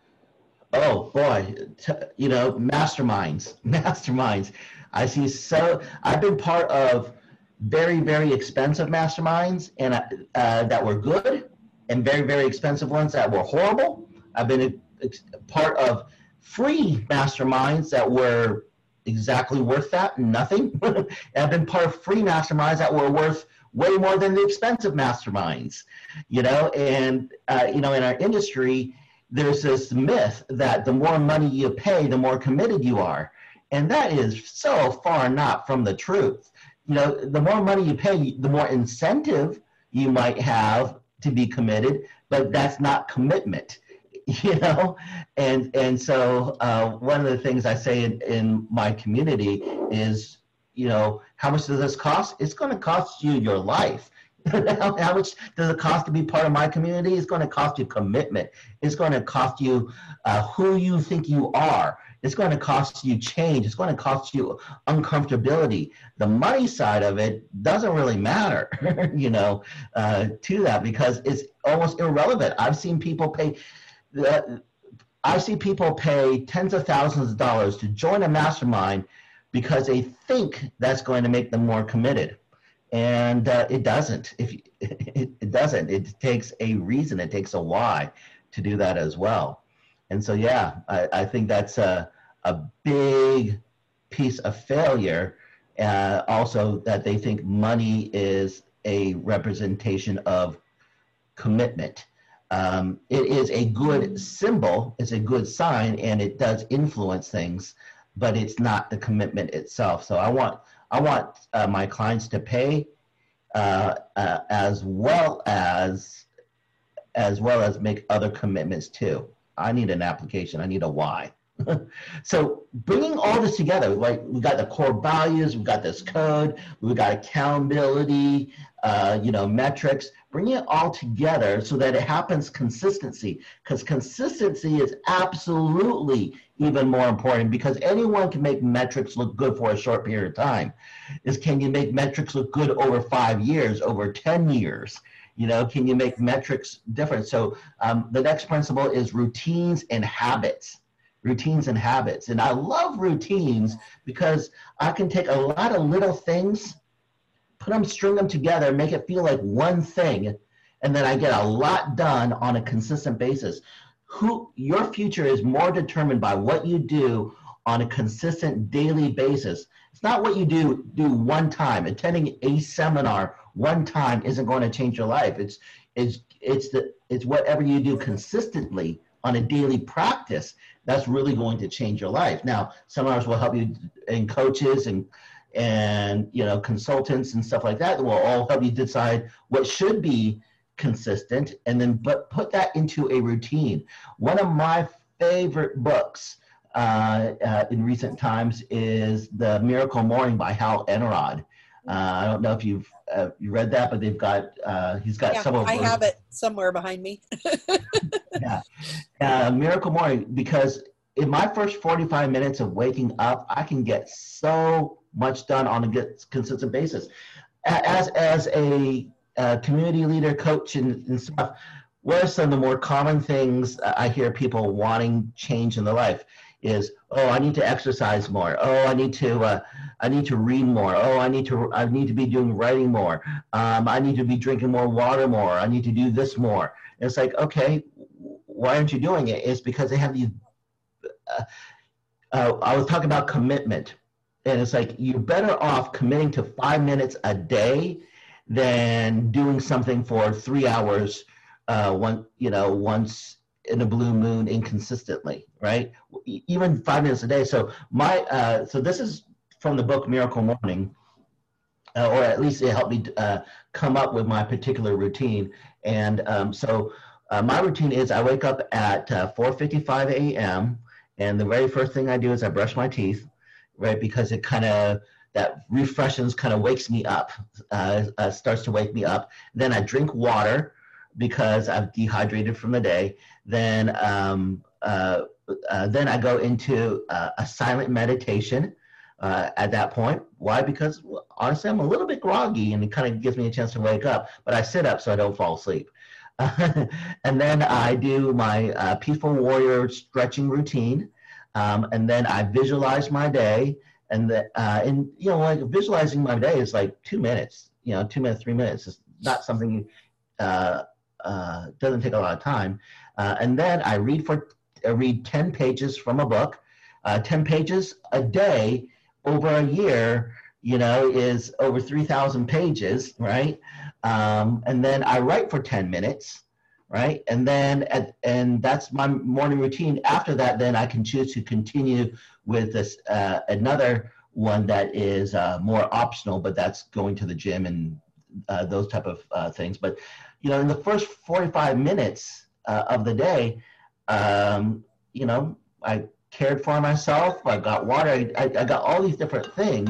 Oh boy, T- you know, masterminds, masterminds. I see so, I've been part of very, very expensive masterminds and uh, that were good, and very, very expensive ones that were horrible. I've been a, a part of free masterminds that were exactly worth that, nothing. I've been part of free masterminds that were worth way more than the expensive masterminds, you know, and, uh, you know, in our industry, there's this myth that the more money you pay, the more committed you are. And that is so far not from the truth. You know, the more money you pay, the more incentive you might have to be committed, but that's not commitment, you know? And and so uh, one of the things I say in, in my community is, you know, how much does this cost? It's going to cost you your life. How much does it cost to be part of my community? It's going to cost you commitment. It's going to cost you uh, who you think you are. It's going to cost you change. It's going to cost you uncomfortability. The money side of it doesn't really matter, you know, uh, to that, because it's almost irrelevant. I've seen people pay, uh, I see people pay tens of thousands of dollars to join a mastermind because they think that's going to make them more committed. And uh, it doesn't. If it, it doesn't, it takes a reason. It takes a why to do that as well. And so, yeah, I, I think that's a a big piece of failure. Uh, also, that they think money is a representation of commitment. Um, it is a good symbol. It's a good sign, and it does influence things, but it's not the commitment itself. So I want. I want uh, my clients to pay uh, uh, as well as as well as make other commitments too. I need an application. I need a why. So bringing all this together, like we got the core values, we got this code, we got accountability, uh, you know, metrics. Bringing it all together so that it happens consistency, because consistency is absolutely even more important, because anyone can make metrics look good for a short period of time. Is can you make metrics look good over five years, over ten years? You know, can you make metrics different? So um, the next principle is routines and habits. Routines and habits. And I love routines because I can take a lot of little things put them, string them together, make it feel like one thing, and then I get a lot done on a consistent basis. Who your future is more determined by what you do on a consistent daily basis. It's not what you do do one time. Attending a seminar one time isn't going to change your life. It's it's it's the it's whatever you do consistently on a daily practice that's really going to change your life. Now, seminars will help you, and coaches and and you know consultants and stuff like that will all help you decide what should be consistent, and then but put that into a routine. One of my favorite books uh, uh, in recent times is The Miracle Morning by Hal Elrod. Uh, I don't know if you've uh, you read that, but they've got uh, he's got Yeah, several. I versions. have it somewhere behind me. Yeah, uh, Miracle Morning, because in my first forty-five minutes of waking up, I can get so much done on a good, consistent basis. As as a uh, community leader, coach, and, and stuff, what are some of the more common things I hear people wanting change in their life? Is, oh, I need to exercise more. Oh, I need to uh, I need to read more. Oh, I need to I need to be doing writing more. Um, I need to be drinking more water more. I need to do this more. And it's like, okay, why aren't you doing it? It's because they have these. Uh, uh, I was talking about commitment, and it's like you're better off committing to five minutes a day than doing something for three hours, uh, one you know once in a blue moon inconsistently, right? Even five minutes a day. So my uh, so this is from the book Miracle Morning, uh, or at least it helped me uh, come up with my particular routine. And um, so uh, my routine is I wake up at uh, four fifty-five a m and the very first thing I do is I brush my teeth, right? Because it kind of, that refreshes kind of wakes me up, uh, uh, starts to wake me up. Then I drink water because I've dehydrated from the day. Then, um, uh, uh, then I go into uh, a silent meditation uh, at that point. Why? Because well, honestly, I'm a little bit groggy and it kind of gives me a chance to wake up, but I sit up so I don't fall asleep. And then I do my uh, Peaceful Warrior stretching routine. Um, and then I visualize my day. And, the, uh, and you know, like visualizing my day is like two minutes, you know, two minutes, three minutes. It's not something, uh, uh, doesn't take a lot of time. Uh, and then I read for, I read ten pages from a book. Uh, ten pages a day over a year, you know, is over three thousand pages, right? Um, and then I write for ten minutes, right? And then, at, and that's my morning routine. After that, then I can choose to continue with this, uh, another one that is uh, more optional, but that's going to the gym and uh, those type of uh, things. But, you know, in the first forty-five minutes uh, of the day, um, you know, I cared for myself, I got water, I, I, I got all these different things.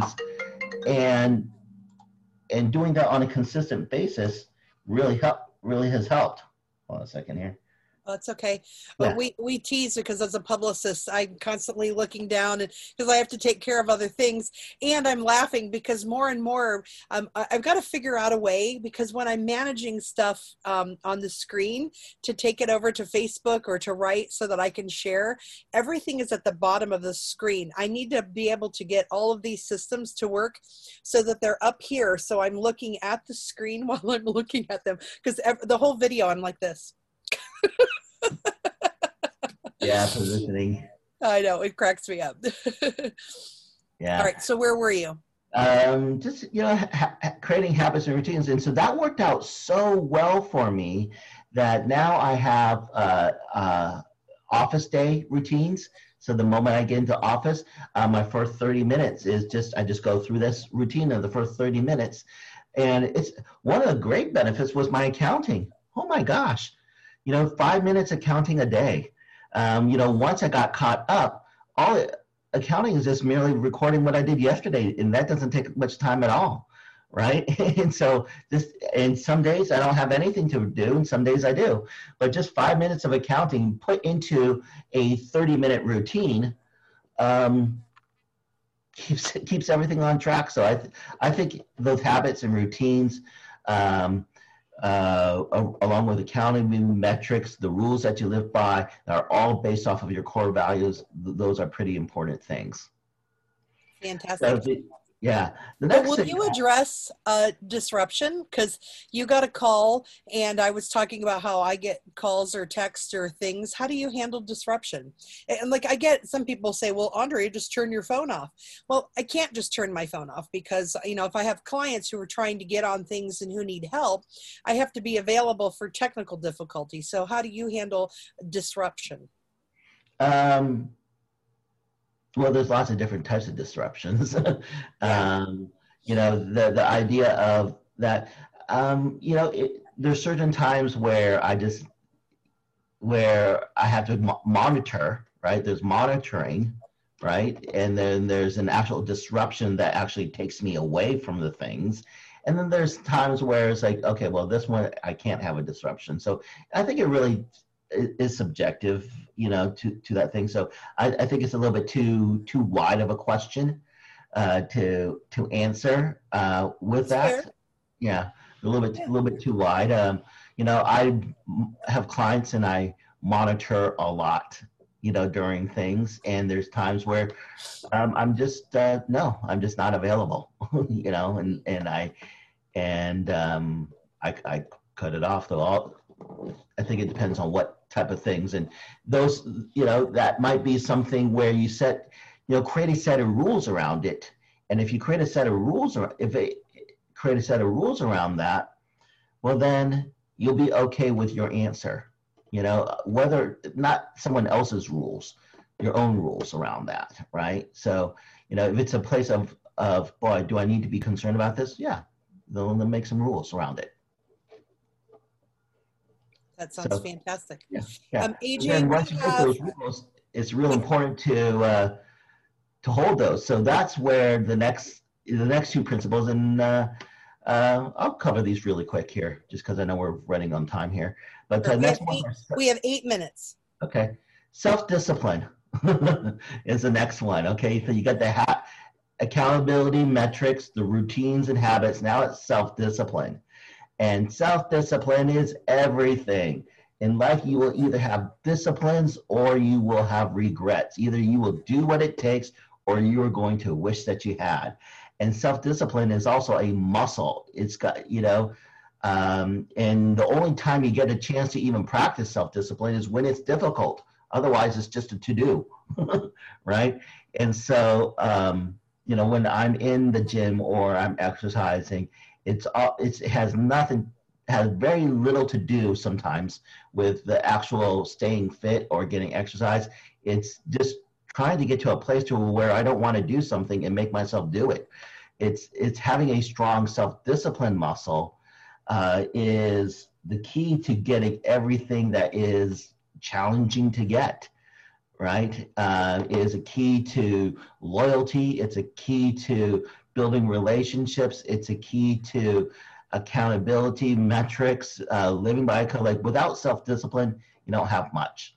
And and doing that on a consistent basis really help really has helped. Hold on a second here. Oh, it's okay. Yeah. But we, we tease because as a publicist, I'm constantly looking down and because I have to take care of other things. And I'm laughing because more and more, um, I- I've got to figure out a way because when I'm managing stuff um, on the screen to take it over to Facebook or to write so that I can share, everything is at the bottom of the screen. I need to be able to get all of these systems to work so that they're up here. So I'm looking at the screen while I'm looking at them because the whole video, I'm like this. Yeah, positioning. I know, it cracks me up. Yeah. All right, so where were you? Um, just, you know, ha- ha- creating habits and routines. And so that worked out so well for me that now I have uh, uh, office day routines. So the moment I get into office, uh, my first thirty minutes is just, I just go through this routine of the first thirty minutes. And it's one of the great benefits was my accounting. Oh my gosh. You know, five minutes accounting a day. Um, you know, once I got caught up, all it, accounting is just merely recording what I did yesterday, and that doesn't take much time at all, right? And so this, and some days I don't have anything to do, and some days I do. But just five minutes of accounting put into a thirty-minute routine um, keeps keeps everything on track. So I th- I think those habits and routines. Um, Uh, along with accounting, metrics, the rules that you live by, are all based off of your core values. Those are pretty important things. Fantastic. So the, Yeah. The So next will thing, you address uh, disruption? Because you got a call, and I was talking about how I get calls or texts or things. How do you handle disruption? And like I get some people say, well, Andrea, just turn your phone off. Well, I can't just turn my phone off because, you know, if I have clients who are trying to get on things and who need help, I have to be available for technical difficulty. So how do you handle disruption? um, well, there's lots of different types of disruptions. Yeah. um, you know, the, the idea of that, um, you know, it, there's certain times where I just, where I have to mo- monitor, right? There's monitoring, right? And then there's an actual disruption that actually takes me away from the things. And then there's times where it's like, okay, well, this one, I can't have a disruption. So I think it really is subjective, you know, to, to that thing. So I, I think it's a little bit too too wide of a question uh, to to answer uh, with That's that. Yeah, a little bit Yeah. a little bit too wide. Um, you know, I have clients and I monitor a lot, you know, during things, and there's times where um, I'm just uh, no, I'm just not available, you know, and and I and um, I I cut it off. Though all, I think it depends on what type of things, and those, you know, that might be something where you set, you know, create a set of rules around it. And if you create a set of rules, or if it create a set of rules around that, well, then you'll be okay with your answer, you know, whether not someone else's rules, your own rules around that, right? So, you know, if it's a place of, of boy, do I need to be concerned about this? Yeah, they'll, they'll make some rules around it. That sounds So, fantastic. yeah, yeah. Um, A J, And then we once you get have, those rules, it's real important to uh, to hold those. So that's where the next the next two principles, and uh, uh, I'll cover these really quick here, just because I know we're running on time here. But the we have next one, eight, we have eight minutes. okay, self-discipline is the next one. Okay, so you got the ha- accountability metrics, the routines and habits. Now it's self-discipline. And self-discipline is everything. In life, you will either have disciplines or you will have regrets. Either you will do what it takes or you are going to wish that you had. And self-discipline is also a muscle. It's got, you know, um, and the only time you get a chance to even practice self-discipline is when it's difficult. Otherwise, it's just a to-do, right? And so, um, you know, when I'm in the gym or I'm exercising, It's all, it's, it has nothing, has very little to do sometimes with the actual staying fit or getting exercise. It's just trying to get to a place to where I don't want to do something and make myself do it. It's, it's having a strong self-discipline muscle uh, is the key to getting everything that is challenging to get, right? Uh, is a key to loyalty. It's a key to building relationships. It's a key to accountability, metrics, uh, living by a code. Like without self-discipline, you don't have much.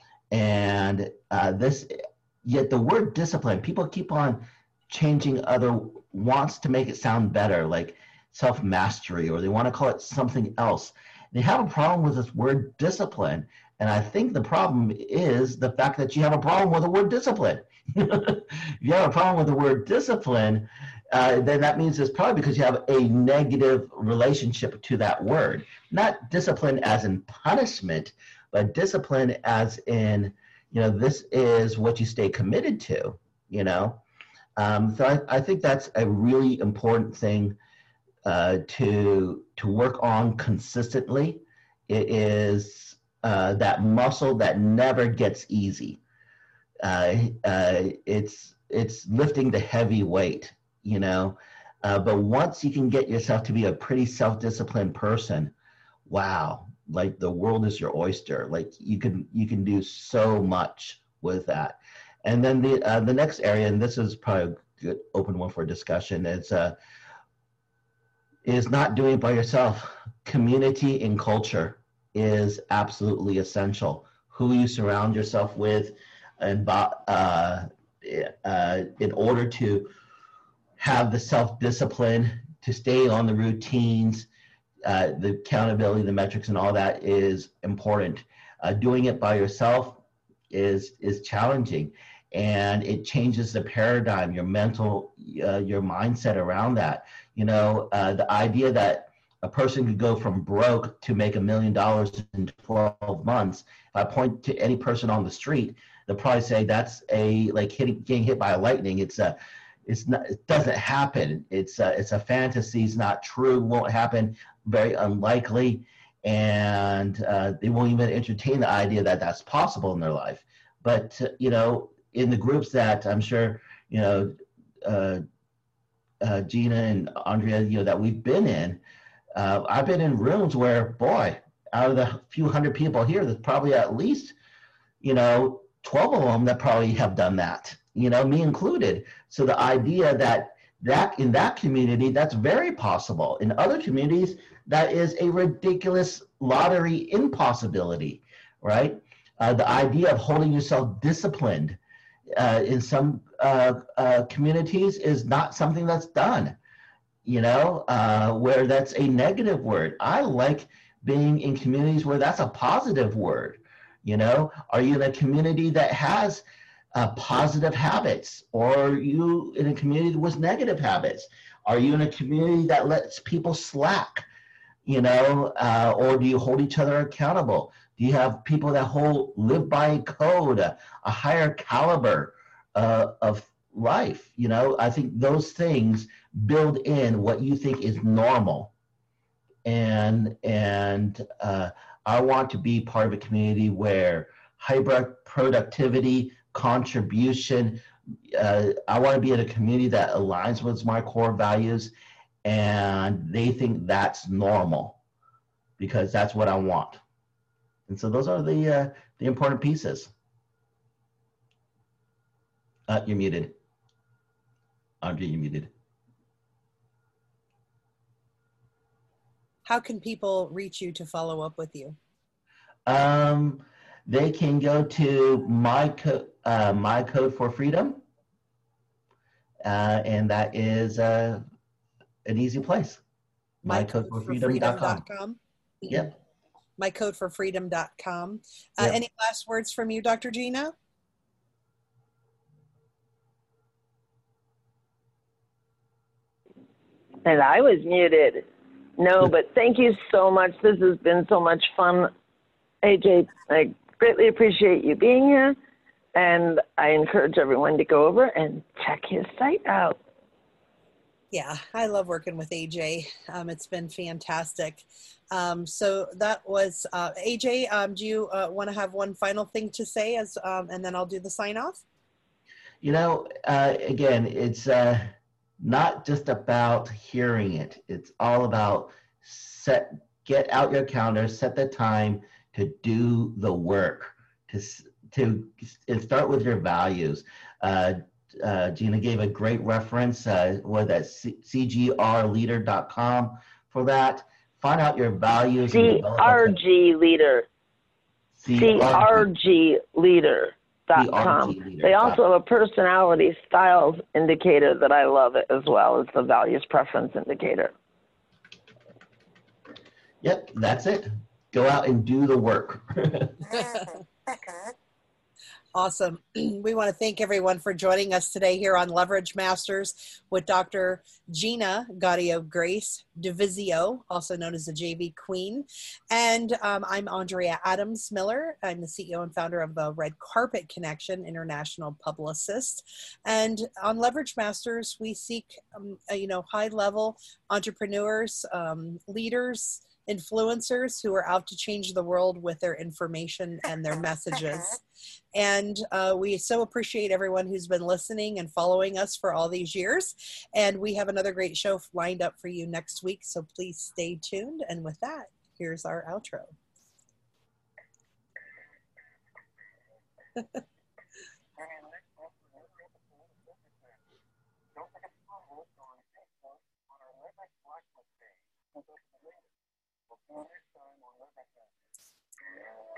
And uh, this, yet the word discipline, people keep on changing other, wants to make it sound better, like self-mastery, or they want to call it something else. They have a problem with this word discipline. And I think the problem is the fact that you have a problem with the word discipline. If you have a problem with the word discipline, uh, then that means it's probably because you have a negative relationship to that word. Not discipline as in punishment, but discipline as in, you know, this is what you stay committed to, you know. Um, so I, I think that's a really important thing uh, to, to work on consistently. It is uh, that muscle that never gets easy. Uh, uh, it's it's lifting the heavy weight, you know. Uh, but once you can get yourself to be a pretty self-disciplined person, wow, like the world is your oyster. Like you can you can do so much with that. And then the uh, the next area, and this is probably a good open one for discussion, is uh, is not doing it by yourself. Community and culture is absolutely essential. Who you surround yourself with, and uh, uh, in order to have the self-discipline to stay on the routines, uh, the accountability, the metrics, and all that is important. Uh, doing it by yourself is is challenging. and it changes the paradigm, your mental, uh, your mindset around that. You know, uh, the idea that a person could go from broke to make a million dollars in twelve months. If I point to any person on the street, they'll probably say that's a like hitting, getting hit by a lightning. It's a, it's not, it doesn't happen. It's a, it's a fantasy. It's not true. Won't happen. Very unlikely. And uh, they won't even entertain the idea that that's possible in their life. But, uh, you know, in the groups that I'm sure, you know, uh, uh, Gina and Andrea, you know, that we've been in, uh, I've been in rooms where, boy, out of the few hundred people here, there's probably at least, you know, twelve of them that probably have done that, you know, me included. So the idea that that in that community, that's very possible. In other communities, that is a ridiculous lottery impossibility, right? Uh, the idea of holding yourself disciplined uh, in some uh, uh, communities is not something that's done, you know, uh, where that's a negative word. I like being in communities where that's a positive word. You know, are you in a community that has uh, positive habits, or are you in a community with negative habits? Are you in a community that lets people slack, you know, uh, or do you hold each other accountable? Do you have people that hold live by code, a, a higher caliber uh, of life? You know, I think those things build in what you think is normal, and and uh, I want to be part of a community where hybrid productivity, contribution, uh, I want to be in a community that aligns with my core values, and they think that's normal because that's what I want. And so those are the, uh, the important pieces. Uh, you're muted. Andre, you're muted. How can people reach you to follow up with you? Um, they can go to my, co uh, my Code for Freedom, uh, and that is uh, an easy place. my code for freedom dot com. Yep. my code for freedom dot com. Uh, Yep. Any last words from you, Doctor Gina? And I was muted. No, but thank you so much. This has been so much fun. A J, I greatly appreciate you being here, and I encourage everyone to go over and check his site out. Yeah, I love working with A J. Um, it's been fantastic. Um, so that was uh, A J. Um, do you uh, want to have one final thing to say, as um, and then I'll do the sign off? You know, uh, again, it's uh, not just about hearing it. It's all about set, get out your calendar, set the time to do the work, to to and start with your values. Uh, uh, Gina gave a great reference. Uh, was that C G R leader dot com for that? Find out your values. C R G leader. C R G leader. Dot com. They also have a personality styles indicator that I love as well as the values preference indicator. Yep, that's it. Go out and do the work. Awesome. We want to thank everyone for joining us today here on Leverage Masters with Doctor Gina Gaudio Grace Divizio, also known as the J V Queen. And um, I'm Andrea Adams Miller. I'm the C E O and founder of the Red Carpet Connection, international publicist. And on Leverage Masters, we seek, um, you know, high-level entrepreneurs, um, leaders, influencers who are out to change the world with their information and their messages. And uh, we so appreciate everyone who's been listening and following us for all these years. And we have another great show lined up for you next week, so please stay tuned. And with that, here's our outro. Until next time on Leverage Masters.